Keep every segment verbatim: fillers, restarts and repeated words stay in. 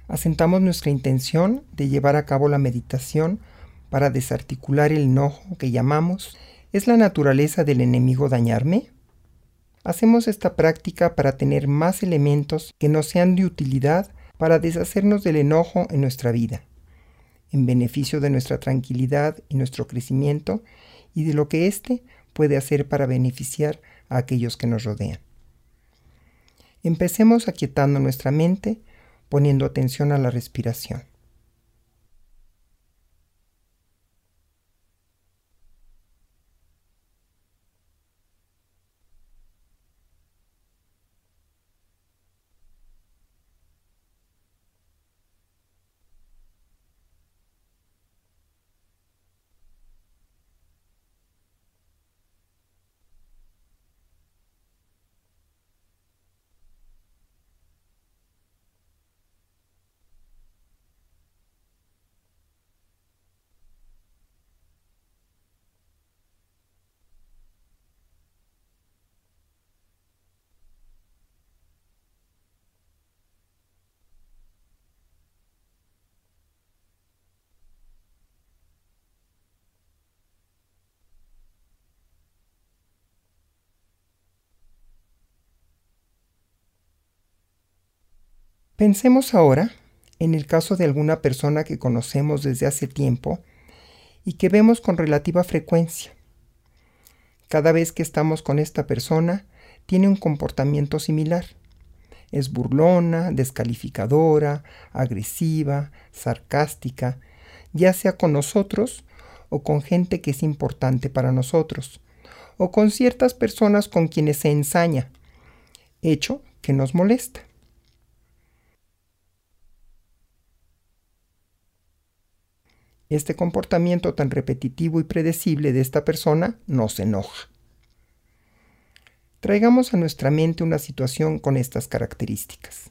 Asentamos nuestra intención de llevar a cabo la meditación para desarticular el enojo que llamamos ¿es la naturaleza del enemigo dañarme? Hacemos esta práctica para tener más elementos que nos sean de utilidad para deshacernos del enojo en nuestra vida, en beneficio de nuestra tranquilidad y nuestro crecimiento y de lo que éste puede hacer para beneficiar a aquellos que nos rodean. Empecemos aquietando nuestra mente, poniendo atención a la respiración. Pensemos ahora en el caso de alguna persona que conocemos desde hace tiempo y que vemos con relativa frecuencia. Cada vez que estamos con esta persona, tiene un comportamiento similar. Es burlona, descalificadora, agresiva, sarcástica, ya sea con nosotros o con gente que es importante para nosotros, o con ciertas personas con quienes se ensaña, hecho que nos molesta. Este comportamiento tan repetitivo y predecible de esta persona nos enoja. Traigamos a nuestra mente una situación con estas características.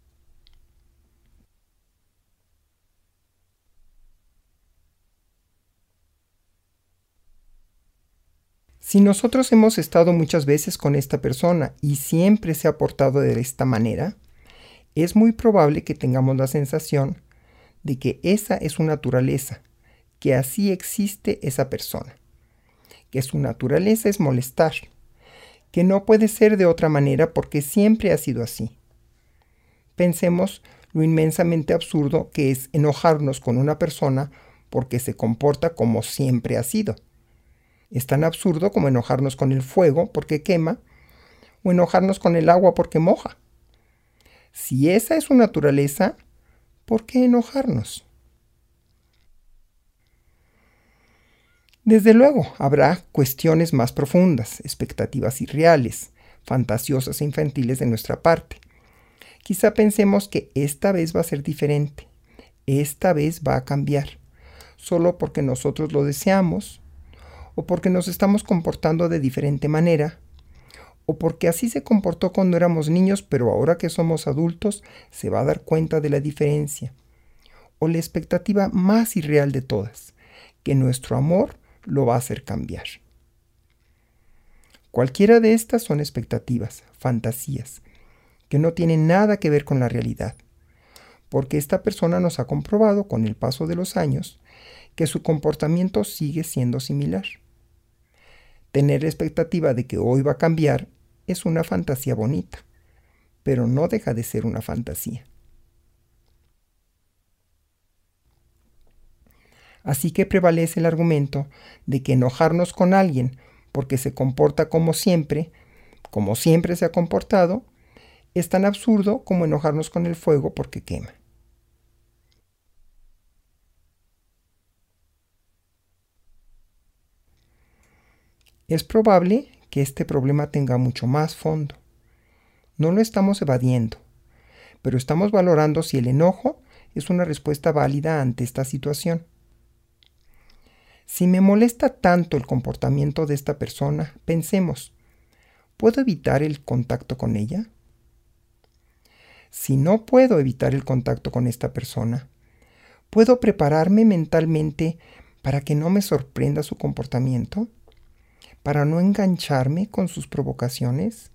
Si nosotros hemos estado muchas veces con esta persona y siempre se ha portado de esta manera, es muy probable que tengamos la sensación de que esa es su naturaleza, que así existe esa persona, que su naturaleza es molestar, que no puede ser de otra manera porque siempre ha sido así. Pensemos lo inmensamente absurdo que es enojarnos con una persona porque se comporta como siempre ha sido. Es tan absurdo como enojarnos con el fuego porque quema o enojarnos con el agua porque moja. Si esa es su naturaleza, ¿por qué enojarnos? Desde luego, habrá cuestiones más profundas, expectativas irreales, fantasiosas e infantiles de nuestra parte. Quizá pensemos que esta vez va a ser diferente, esta vez va a cambiar, solo porque nosotros lo deseamos, o porque nos estamos comportando de diferente manera, o porque así se comportó cuando éramos niños, pero ahora que somos adultos se va a dar cuenta de la diferencia, o la expectativa más irreal de todas, que nuestro amor lo va a hacer cambiar. Cualquiera de estas son expectativas, fantasías, que no tienen nada que ver con la realidad, porque esta persona nos ha comprobado con el paso de los años que su comportamiento sigue siendo similar. Tener la expectativa de que hoy va a cambiar es una fantasía bonita, pero no deja de ser una fantasía. Así que prevalece el argumento de que enojarnos con alguien porque se comporta como siempre, como siempre se ha comportado, es tan absurdo como enojarnos con el fuego porque quema. Es probable que este problema tenga mucho más fondo. No lo estamos evadiendo, pero estamos valorando si el enojo es una respuesta válida ante esta situación. Si me molesta tanto el comportamiento de esta persona, pensemos, ¿puedo evitar el contacto con ella? Si no puedo evitar el contacto con esta persona, ¿puedo prepararme mentalmente para que no me sorprenda su comportamiento? ¿Para no engancharme con sus provocaciones?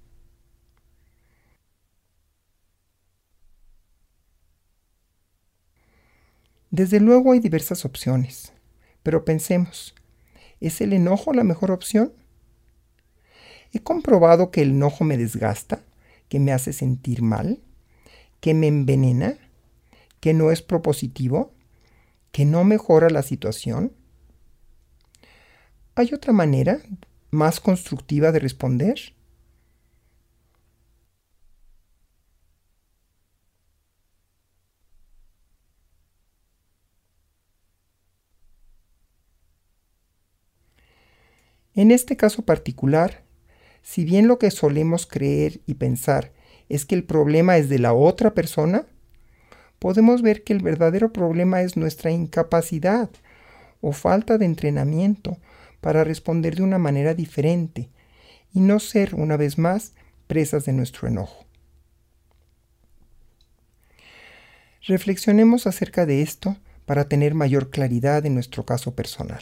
Desde luego hay diversas opciones, pero pensemos, ¿es el enojo la mejor opción? He comprobado que el enojo me desgasta, que me hace sentir mal, que me envenena, que no es propositivo, que no mejora la situación. ¿Hay otra manera más constructiva de responder? En este caso particular, si bien lo que solemos creer y pensar es que el problema es de la otra persona, podemos ver que el verdadero problema es nuestra incapacidad o falta de entrenamiento para responder de una manera diferente y no ser, una vez más, presas de nuestro enojo. Reflexionemos acerca de esto para tener mayor claridad en nuestro caso personal.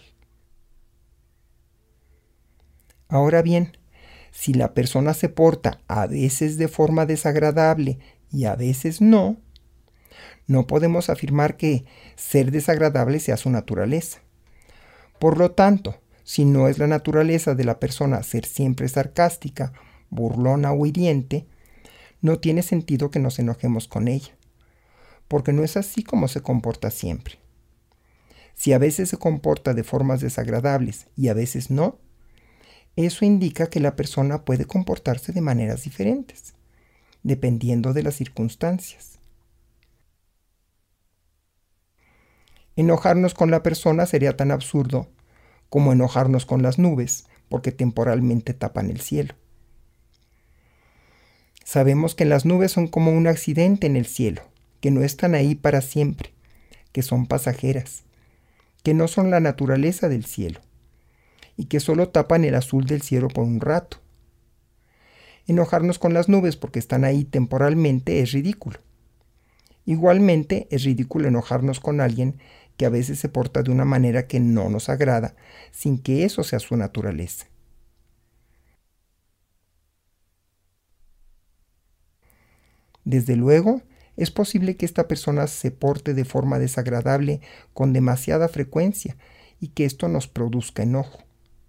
Ahora bien, si la persona se porta a veces de forma desagradable y a veces no, no podemos afirmar que ser desagradable sea su naturaleza. Por lo tanto, si no es la naturaleza de la persona ser siempre sarcástica, burlona o hiriente, no tiene sentido que nos enojemos con ella, porque no es así como se comporta siempre. Si a veces se comporta de formas desagradables y a veces no, eso indica que la persona puede comportarse de maneras diferentes, dependiendo de las circunstancias. Enojarnos con la persona sería tan absurdo como enojarnos con las nubes, porque temporalmente tapan el cielo. Sabemos que las nubes son como un accidente en el cielo, que no están ahí para siempre, que son pasajeras, que no son la naturaleza del cielo, y que solo tapan el azul del cielo por un rato. Enojarnos con las nubes porque están ahí temporalmente es ridículo. Igualmente es ridículo enojarnos con alguien que a veces se porta de una manera que no nos agrada, sin que eso sea su naturaleza. Desde luego, es posible que esta persona se porte de forma desagradable con demasiada frecuencia y que esto nos produzca enojo.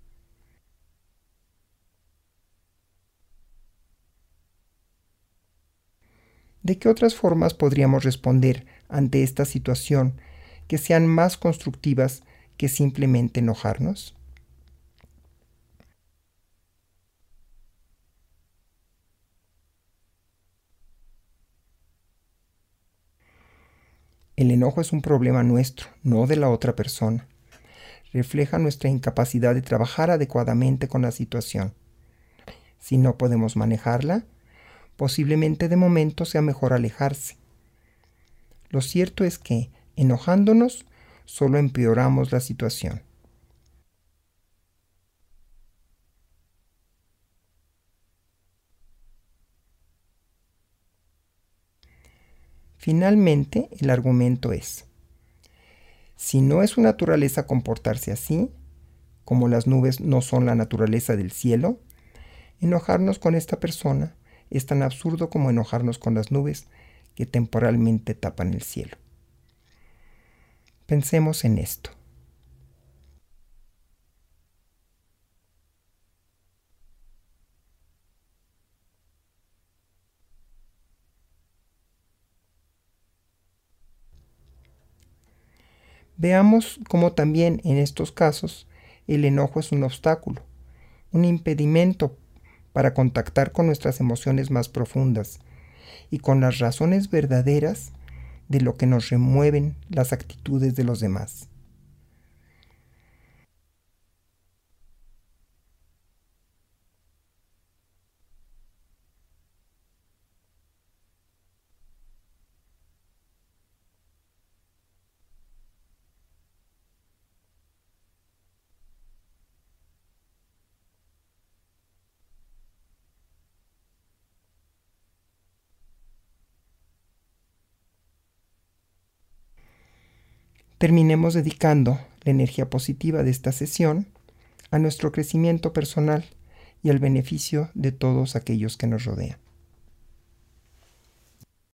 ¿De qué otras formas podríamos responder ante esta situación que sean más constructivas que simplemente enojarnos? El enojo es un problema nuestro, no de la otra persona. Refleja nuestra incapacidad de trabajar adecuadamente con la situación. Si no podemos manejarla, posiblemente de momento sea mejor alejarse. Lo cierto es que, enojándonos, solo empeoramos la situación. Finalmente, el argumento es: si no es su naturaleza comportarse así, como las nubes no son la naturaleza del cielo, enojarnos con esta persona es tan absurdo como enojarnos con las nubes que temporalmente tapan el cielo. Pensemos en esto. Veamos cómo también en estos casos el enojo es un obstáculo, un impedimento para contactar con nuestras emociones más profundas y con las razones verdaderas de lo que nos remueven las actitudes de los demás. Terminemos dedicando la energía positiva de esta sesión a nuestro crecimiento personal y al beneficio de todos aquellos que nos rodean.